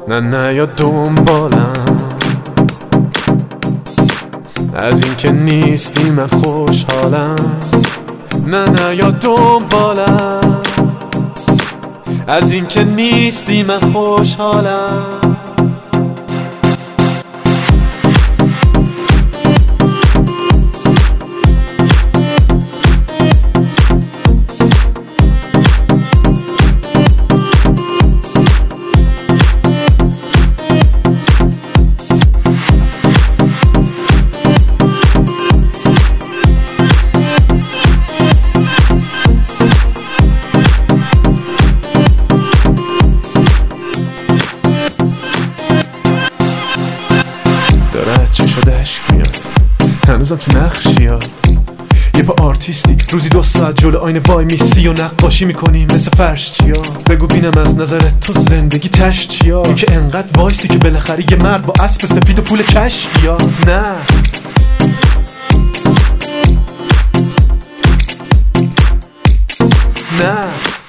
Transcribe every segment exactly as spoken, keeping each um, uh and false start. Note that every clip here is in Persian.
نه نه یا دنبالم، از این که نیستی من خوشحالم. نه نه یا دنبالم، از این که نیستی من خوشحالم. داره چی شده عشق میاد، هنوزم تو نقشی ها. یه پا آرتیستی روزی دو ساعت جلو آینه وای میسی و نقاشی میکنی مثل فرش چیا. بگو بینم از نظرت تو زندگی تش چیا، که انقدر وایسی که بالاخره یه مرد با اسب سفید و پول کش بیاد. نه نه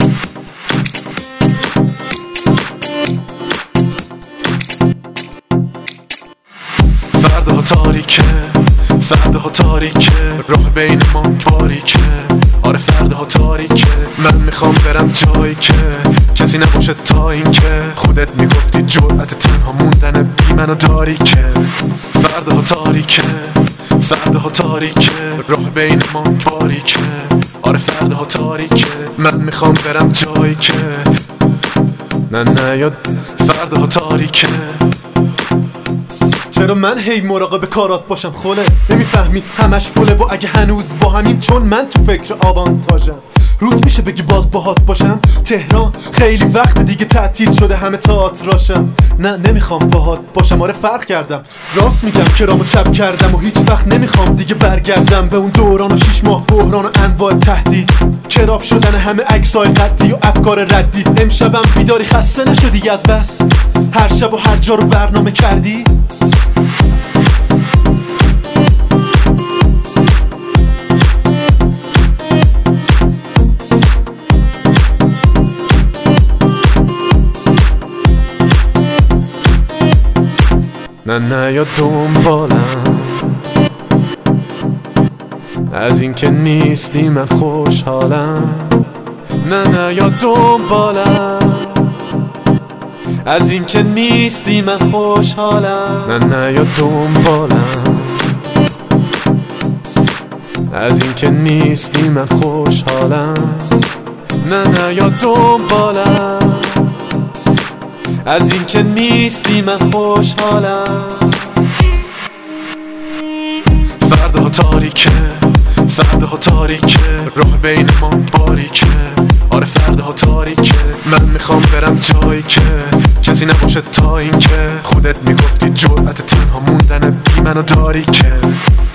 فردها تاریکه، فردها تاریکه، راه بین ما باریکه. آره فردها تاریکه، من میخوام برم جایی که کسی نباشه تا این که خودت میگفتی جرأت تنها موندن بی منو داری که. فردها تاریکه، فردها تاریکه، راه بین ما باریکه. آره فردها تاریکه، من میخوام برم جایی که نه نه یا فردها تاریکه. چرا من هی مراقب کارات باشم خله؟ نمیفهمی همش فوله و اگه هنوز با همیم، چون من تو فکر آوانتاژم. روت میشه بگی باز باهات باشم؟ تهران خیلی وقت دیگه تعطیل شده همه تئاتراشم. نه نمیخوام باهات باشم، آره فرق کردم، راست میگم کرامو چپ کردم و هیچ وقت نمیخوام دیگه برگردم به اون دوران و شیش ماه بحران و انواع تهدید، کراب شدن همه عکسای قدی و افکار ردی. امشبم بیداری خسته نشدی از بس هر شب و هر جا رو برنامه کردی؟ نه نه یا دنبالم، از این که نیستی من خوشحالم. نه نه یا دنبالم، از این که نیستی من خوشحالم. نه نه یا دنبالم، از این که نیستی من خوشحالم. نه نه یا دنبالم، از این که نیستی من خوشحالم. فردها تاریکه، فردها تاریکه، راه بین ما باریکه. آره فردها تاریکه، من میخوام برم جایی که کسی نباشه تا این که خودت میگفتی جرأت تنها موندن بی منو داری که.